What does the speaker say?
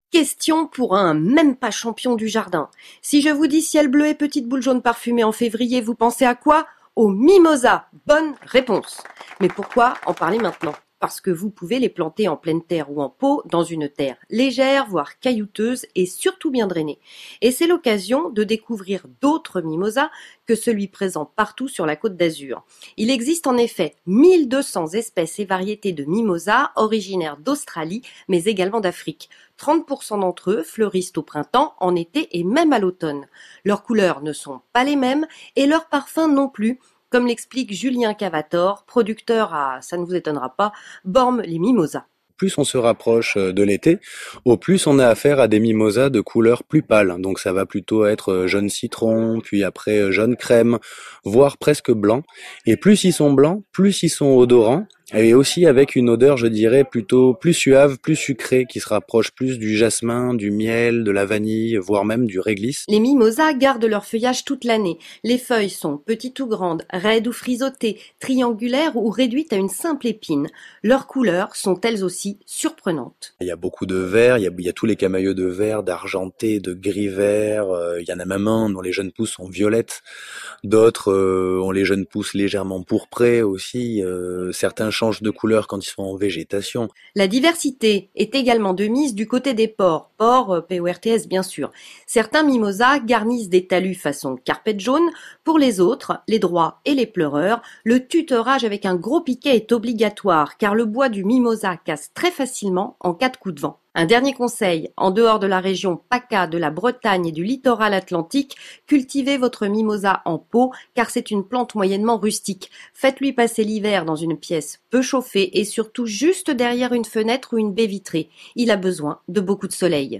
Question pour un même pas champion du jardin. Si je vous dis ciel bleu et petite boule jaune parfumée en février, vous pensez à quoi? Au mimosa. Bonne réponse. Mais pourquoi en parler maintenant? Parce que vous pouvez les planter en pleine terre ou en pot, dans une terre légère, voire caillouteuse et surtout bien drainée. Et c'est l'occasion de découvrir d'autres mimosas que celui présent partout sur la Côte d'Azur. Il existe en effet 1200 espèces et variétés de mimosas originaires d'Australie, mais également d'Afrique. 30% d'entre eux fleurissent au printemps, en été et même à l'automne. Leurs couleurs ne sont pas les mêmes et leurs parfums non plus, comme l'explique Julien Cavator, producteur à, ça ne vous étonnera pas, Bormes les Mimosas. Plus on se rapproche de l'été, au plus on a affaire à des mimosas de couleurs plus pâles. Donc ça va plutôt être jaune citron, puis après jaune crème, voire presque blanc. Et plus ils sont blancs, plus ils sont odorants. Et aussi avec une odeur, je dirais, plutôt plus suave, plus sucrée, qui se rapproche plus du jasmin, du miel, de la vanille, voire même du réglisse. Les mimosas gardent leur feuillage toute l'année. Les feuilles sont petites ou grandes, raides ou frisottées, triangulaires ou réduites à une simple épine. Leurs couleurs sont elles aussi surprenantes. Il y a beaucoup de verts, il y a tous les camaïeux de vert, d'argenté, de gris vert. Il y en a même un dont les jeunes pousses sont violettes. D'autres ont les jeunes pousses légèrement pourprées aussi. Certains changent de couleur quand ils sont en végétation. La diversité est également de mise du côté des ports, PORTS bien sûr. Certains mimosas garnissent des talus façon carpette jaune. Pour les autres, les droits et les pleureurs, le tutorage avec un gros piquet est obligatoire car le bois du mimosa casse très facilement en cas de coup de vent. Un dernier conseil, en dehors de la région PACA, de la Bretagne et du littoral atlantique, cultivez votre mimosa en pot car c'est une plante moyennement rustique. Faites-lui passer l'hiver dans une pièce peu chauffée et surtout juste derrière une fenêtre ou une baie vitrée. Il a besoin de beaucoup de soleil.